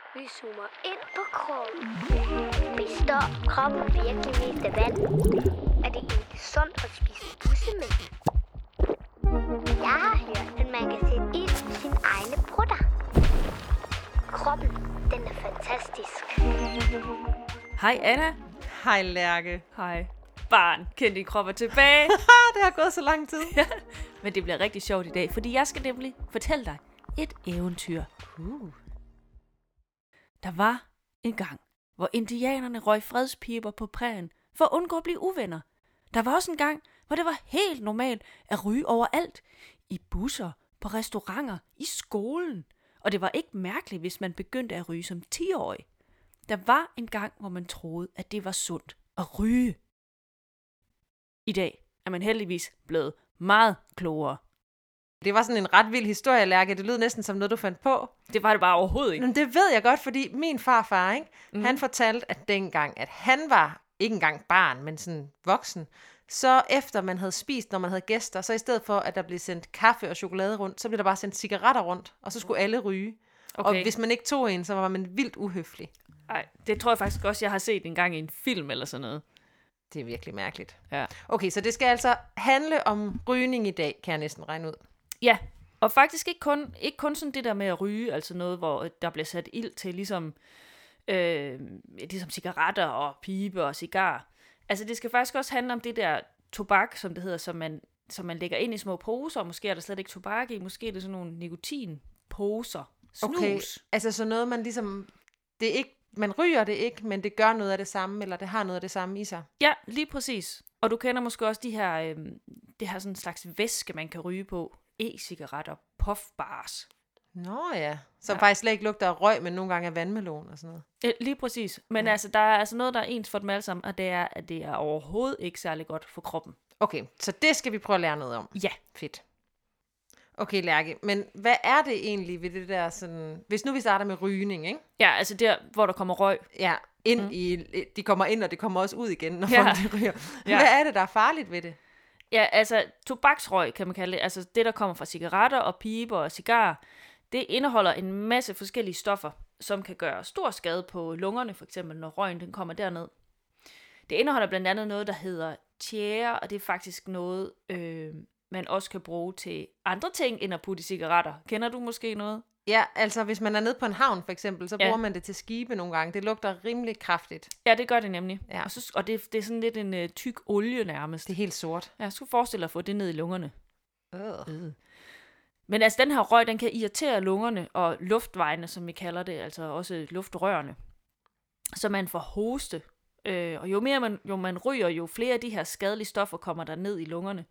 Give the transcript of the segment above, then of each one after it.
Vi zoomer ind på kroppen. Består kroppen virkelig mest af vand? Er det egentlig sundt at spise bussemænd? Jeg har hørt, at man kan sætte ild i sine egne brutter. Kroppen, den er fantastisk. Hej Anna. Hej Lærke. Hej barn. Kend din krop er tilbage. Det har gået så lang tid. Ja, men det bliver rigtig sjovt i dag, fordi jeg skal nemlig fortælle dig et eventyr. Der var en gang, hvor indianerne røg fredspiber på prærien for at undgå at blive uvenner. Der var også en gang, hvor det var helt normalt at ryge overalt. I busser, på restauranter, i skolen. Og det var ikke mærkeligt, hvis man begyndte at ryge som 10-årig. Der var en gang, hvor man troede, at det var sundt at ryge. I dag er man heldigvis blevet meget klogere. Det var sådan en ret vild historie, Lærke. Det lød næsten som noget, du fandt på. Det var det bare overhovedet ikke. Men det ved jeg godt, fordi min farfar, ikke? Han fortalte, at dengang, at han var ikke engang barn, men sådan voksen, så efter man havde spist, når man havde gæster, så i stedet for, at der blev sendt kaffe og chokolade rundt, så blev der bare sendt cigaretter rundt, og så skulle alle ryge. Okay. Og hvis man ikke tog en, så var man vildt uhøflig. Ej, det tror jeg faktisk også, jeg har set en gang i en film eller sådan noget. Det er virkelig mærkeligt. Ja. Okay, så det skal altså handle om rygning i dag, kan jeg næsten regne ud. Ja, og faktisk ikke kun sådan det der med at ryge, altså noget, hvor der bliver sat ild til, ligesom cigaretter og pibe og cigar. Altså det skal faktisk også handle om det der tobak, som det hedder, som man lægger ind i små poser. Måske er der slet ikke tobak i, måske er det sådan nogle nikotinposer. Snus. Okay, altså så noget man ligesom, det er ikke, man ryger det ikke, men det gør noget af det samme, eller det har noget af det samme i sig. Ja, lige præcis. Og du kender måske også det her sådan en slags væske, man kan ryge på. E-cigaretter, puffbars. Nå ja, så faktisk slet ikke lugter af røg, men nogle gange af vandmelon og sådan noget. Lige præcis. Men altså, der er altså noget, der er ens for dem alle sammen, og det er, at det er overhovedet ikke særlig godt for kroppen. Okay, så det skal vi prøve at lære noget om. Ja. Fedt. Okay, Lærke, men hvad er det egentlig ved det der sådan... Hvis nu vi starter med rygning, ikke? Ja, altså der, hvor der kommer røg. Ja, de kommer ind, og det kommer også ud igen, når Ja. folk de ryger. Ja. Hvad er det, der er farligt ved det? Ja, altså tobaksrøg, kan man kalde det. Altså det, der kommer fra cigaretter og piber og cigarer, det indeholder en masse forskellige stoffer, som kan gøre stor skade på lungerne, for eksempel når røgen den kommer derned. Det indeholder blandt andet noget, der hedder tjære, og det er faktisk noget, man også kan bruge til andre ting, end at putte i cigaretter. Kender du måske noget? Ja, altså hvis man er nede på en havn for eksempel, så bruger man det til skibe nogle gange. Det lugter rimelig kraftigt. Ja, det gør det nemlig. Ja. Og det er sådan lidt en tyk olie nærmest. Det er helt sort. Ja, jeg skulle forestille dig at få det ned i lungerne. Men altså, den her røg, den kan irritere lungerne og luftvejene, som vi kalder det, altså også luftrørene. Så man får hoste. Og jo mere man ryger, jo flere af de her skadelige stoffer kommer der ned i lungerne.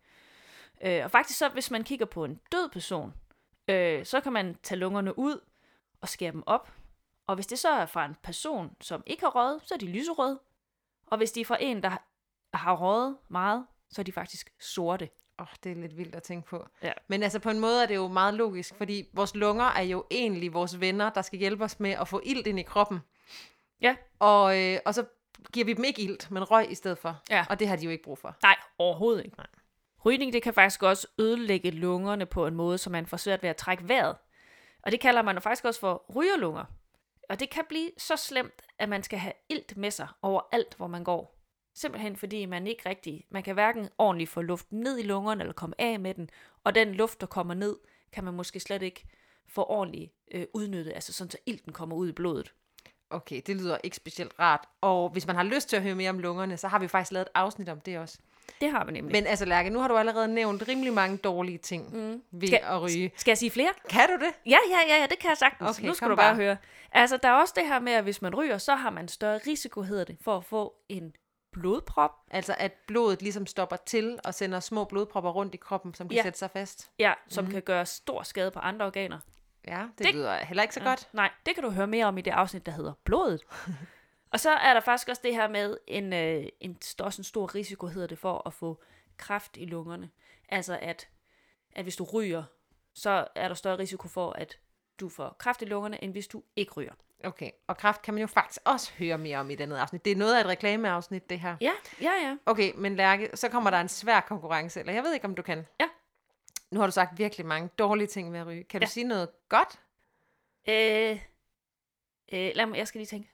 Og faktisk så, hvis man kigger på en død person, så kan man tage lungerne ud og skære dem op. Og hvis det så er fra en person, som ikke har røget, så er de lyserøde. Og hvis de er fra en, der har røget meget, så er de faktisk sorte. Det er lidt vildt at tænke på. Ja. Men altså på en måde er det jo meget logisk, fordi vores lunger er jo egentlig vores venner, der skal hjælpe os med at få ilt ind i kroppen. Ja. Og så giver vi dem ikke ilt, men røg i stedet for. Ja. Og det har de jo ikke brug for. Nej, overhovedet ikke. Nej. Rygning, det kan faktisk også ødelægge lungerne på en måde, så man får svært ved at trække vejret. Og det kalder man jo faktisk også for rygerlunger. Og det kan blive så slemt, at man skal have ilt med sig overalt, hvor man går. Simpelthen fordi man kan hverken ordentligt få luften ned i lungerne, eller komme af med den. Og den luft, der kommer ned, kan man måske slet ikke få ordentligt udnyttet, altså sådan, så ilten kommer ud i blodet. Okay, det lyder ikke specielt rart. Og hvis man har lyst til at høre mere om lungerne, så har vi faktisk lavet et afsnit om det også. Det har vi nemlig. Men altså, Lærke, nu har du allerede nævnt rimelig mange dårlige ting ved at ryge. Skal jeg sige flere? Kan du det? Ja, det kan jeg sagtens. Okay, nu skal du bare høre. Altså, der er også det her med, at hvis man ryger, så har man større risiko, hedder det, for at få en blodprop. Altså, at blodet ligesom stopper til og sender små blodpropper rundt i kroppen, som kan sætte sig fast. Ja, som kan gøre stor skade på andre organer. Ja, det lyder heller ikke så godt. Nej, det kan du høre mere om i det afsnit, der hedder blodet. Og så er der faktisk også det her med også en stor risiko, hedder det, for at få kræft i lungerne. Altså, at hvis du ryger, så er der større risiko for, at du får kræft i lungerne, end hvis du ikke ryger. Okay, og kræft kan man jo faktisk også høre mere om i denne afsnit. Det er noget af et reklameafsnit, det her. Ja. Okay, men Lærke, så kommer der en svær konkurrence, eller jeg ved ikke, om du kan. Ja. Nu har du sagt virkelig mange dårlige ting ved at ryge. Kan du sige noget godt? Jeg skal lige tænke.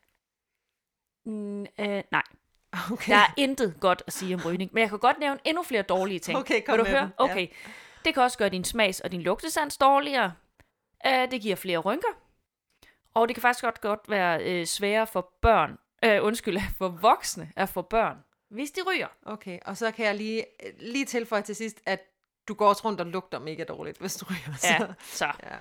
Nej. Okay. Der er intet godt at sige om rygning, men jeg kan godt nævne endnu flere dårlige ting. Okay, kom Vil du med høre? dem. Okay. Ja. Det kan også gøre din smags- og din lugtesans dårligere. Det giver flere rynker. Og det kan faktisk godt være sværere for for voksne at få børn, hvis de ryger. Okay, og så kan jeg lige tilføje til sidst, at du går også rundt og lugter mega dårligt, hvis du ryger. Ja, så. Ja.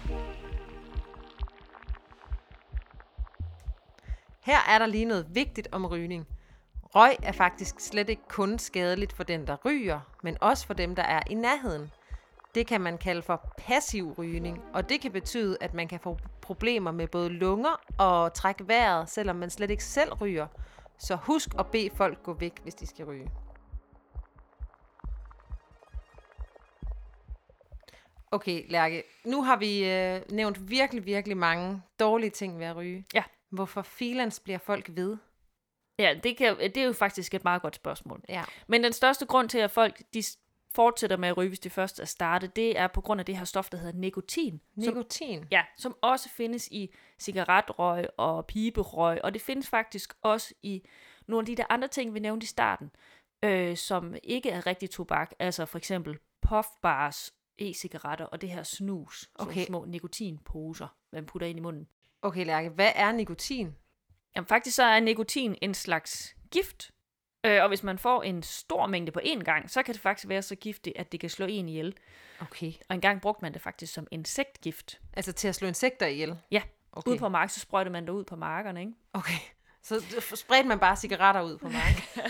Her er der lige noget vigtigt om rygning. Røg er faktisk slet ikke kun skadeligt for den, der ryger, men også for dem, der er i nærheden. Det kan man kalde for passiv rygning, og det kan betyde, at man kan få problemer med både lunger og trække vejret, selvom man slet ikke selv ryger. Så husk at bede folk gå væk, hvis de skal ryge. Okay, Lærke, nu har vi nævnt virkelig, virkelig mange dårlige ting ved at ryge. Ja. Hvorfor filans bliver folk ved? Ja, det er jo faktisk et meget godt spørgsmål. Ja. Men den største grund til, at folk de fortsætter med at ryge, hvis de først er startet, det er på grund af det her stof, der hedder nikotin. Nikotin? Som også findes i cigaretrøg og piberøg, og det findes faktisk også i nogle af de der andre ting, vi nævnte i starten, som ikke er rigtig tobak, altså for eksempel puffbars, e-cigaretter og det her snus, Okay. små nikotinposer, man putter ind i munden. Okay, Lærke, hvad er nikotin? Jamen faktisk så er nikotin en slags gift, og hvis man får en stor mængde på én gang, så kan det faktisk være så giftigt, at det kan slå en ihjel. Okay. Og engang brugte man det faktisk som insektgift. Altså til at slå insekter ihjel? Ja, Okay. ude på marken, så sprøjter man det ud på markerne, ikke? Okay. Så spredte man bare cigaretter ud på marken?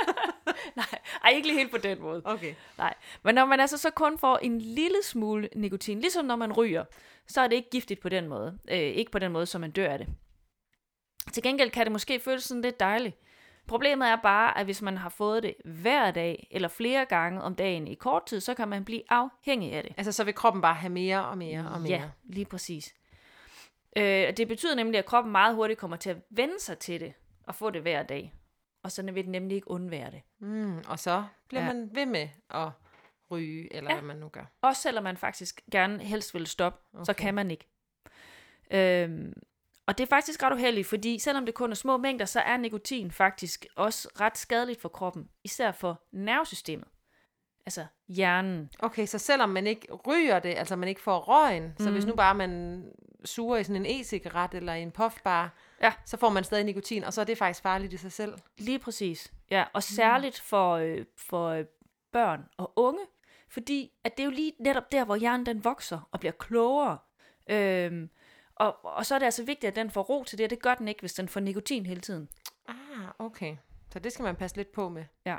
Nej, ikke lige helt på den måde. Okay. Nej, men når man altså så kun får en lille smule nikotin, ligesom når man ryger, så er det ikke giftigt på den måde. Ikke på den måde, som man dør af det. Til gengæld kan det måske føles sådan lidt dejligt. Problemet er bare, at hvis man har fået det hver dag, eller flere gange om dagen i kort tid, så kan man blive afhængig af det. Altså så vil kroppen bare have mere og mere og mere? Ja, lige præcis. Det betyder nemlig, at kroppen meget hurtigt kommer til at vende sig til det, og få det hver dag. Og så vil den nemlig ikke undvære det. Og så bliver man ved med at ryge, eller hvad man nu gør. Også selvom man faktisk gerne helst vil stoppe, så kan man ikke. Og det er faktisk ret uheldigt, fordi selvom det kun er små mængder, så er nikotin faktisk også ret skadeligt for kroppen, især for nervesystemet. Altså hjernen. Okay, så selvom man ikke ryger det, altså man ikke får røgen, så hvis nu bare man suger i sådan en e-cigaret eller i en puffbar, så får man stadig nikotin, og så er det faktisk farligt i sig selv. Lige præcis. Ja, og særligt for børn og unge, fordi at det er jo lige netop der, hvor hjernen den vokser og bliver klogere. Og så er det altså vigtigt, at den får ro til det, og det gør den ikke, hvis den får nikotin hele tiden. Okay. Så det skal man passe lidt på med. Ja.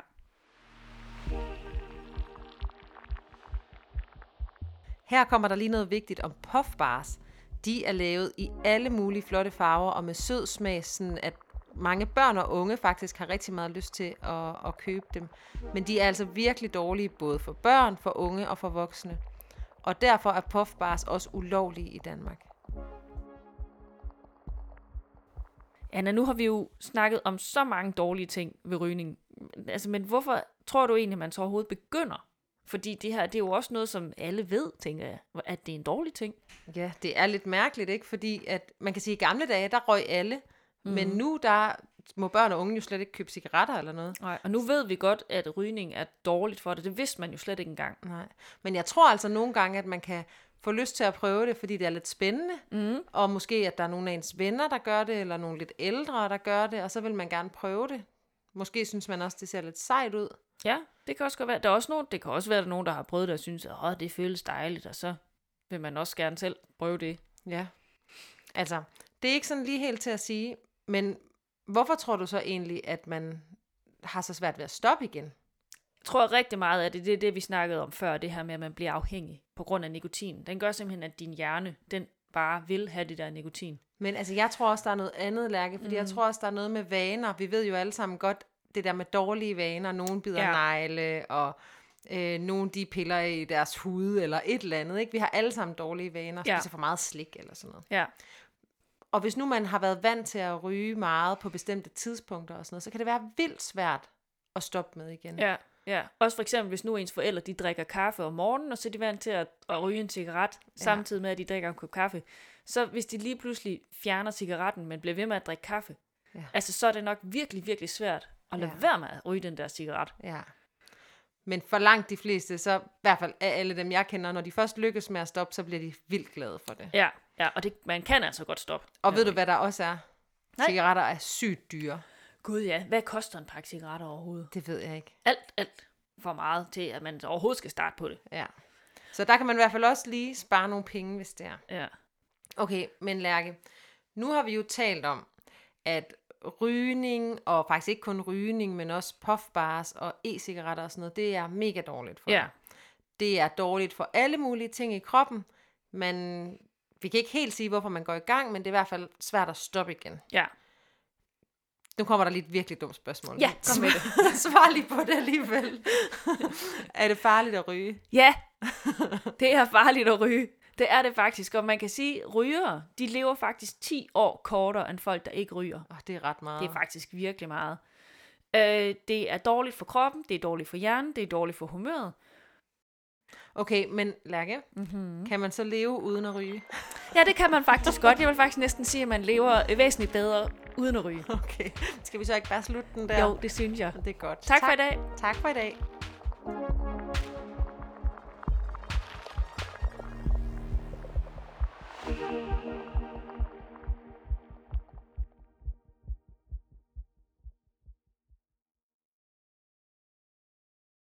Her kommer der lige noget vigtigt om puffbars. De er lavet i alle mulige flotte farver og med sød smag, sådan at mange børn og unge faktisk har rigtig meget lyst til at købe dem. Men de er altså virkelig dårlige både for børn, for unge og for voksne. Og derfor er puffbars også ulovlige i Danmark. Anna, nu har vi jo snakket om så mange dårlige ting ved rygning. Altså, men hvorfor tror du egentlig, at man så overhovedet begynder? Fordi det her, det er jo også noget, som alle ved, tænker jeg, at det er en dårlig ting. Ja, det er lidt mærkeligt, ikke? Fordi at man kan sige, at i gamle dage, der røg alle. Men nu, der må børn og unge jo slet ikke købe cigaretter eller noget. Nej, og nu ved vi godt, at rygning er dårligt for det. Det vidste man jo slet ikke engang. Nej, men jeg tror altså nogle gange, at man kan få lyst til at prøve det, fordi det er lidt spændende. Og måske, at der er nogle af ens venner, der gør det, eller nogle lidt ældre, der gør det, og så vil man gerne prøve det. Måske synes man også, det ser lidt sejt ud. Ja, det kan også godt være. Der er også nogen, det kan også være, at der er nogen, der har prøvet det og synes, at det føles dejligt, og så vil man også gerne selv prøve det. Ja, altså, det er ikke sådan lige helt til at sige, men hvorfor tror du så egentlig, at man har så svært ved at stoppe igen? Jeg tror rigtig meget af det er det, vi snakkede om før, det her med, at man bliver afhængig på grund af nikotin. Den gør simpelthen, at din hjerne, den bare vil have det der nikotin. Men altså, jeg tror også, der er noget andet, Lærke, fordi jeg tror også, der er noget med vaner. Vi ved jo alle sammen godt, det der med dårlige vaner. Nogen bider negle, og nogen de piller i deres hud, eller et eller andet. Ikke? Vi har alle sammen dårlige vaner, spiser for meget slik, eller sådan noget. Ja. Og hvis nu man har været vant til at ryge meget på bestemte tidspunkter og sådan noget, så kan det være vildt svært at stoppe med igen. Ja, Ja, også for eksempel, hvis nu ens forældre, de drikker kaffe om morgenen, og så er de vant til at ryge en cigaret, samtidig med, at de drikker en kop kaffe. Så hvis de lige pludselig fjerner cigaretten, men bliver ved med at drikke kaffe, altså så er det nok virkelig, virkelig svært at lade være med at ryge den der cigaret. Ja. Men for langt de fleste, så i hvert fald af alle dem, jeg kender, når de først lykkes med at stoppe, så bliver de vildt glade for det. Ja, og man kan altså godt stoppe. Og ved du, hvad der også er? Nej. Cigaretter er sygt dyre. Gud ja, hvad koster en pakke cigaretter overhovedet? Det ved jeg ikke. Alt for meget til, at man overhovedet skal starte på det. Ja. Så der kan man i hvert fald også lige spare nogle penge, hvis det er. Ja. Okay, men Lærke, nu har vi jo talt om, at rygning, og faktisk ikke kun rygning, men også puffbars og e-cigaretter og sådan noget, det er mega dårligt for dig. Det er dårligt for alle mulige ting i kroppen, men vi kan ikke helt sige, hvorfor man går i gang, men det er i hvert fald svært at stoppe igen. Ja. Nu kommer der lige et virkelig dumt spørgsmål. Ja, kom med det. Svar lige på det alligevel. Er det farligt at ryge? Ja, det er farligt at ryge. Det er det faktisk, og man kan sige, at rygere, de lever faktisk 10 år kortere end folk, der ikke ryger. Det er ret meget. Det er faktisk virkelig meget. Det er dårligt for kroppen, det er dårligt for hjernen, det er dårligt for humøret. Okay, men Lærke, kan man så leve uden at ryge? Ja, det kan man faktisk godt. Jeg vil faktisk næsten sige, at man lever væsentligt bedre uden at ryge. Okay, skal vi så ikke bare slutte den der? Jo, det synes jeg. Det er godt. Tak for i dag. Tak for i dag.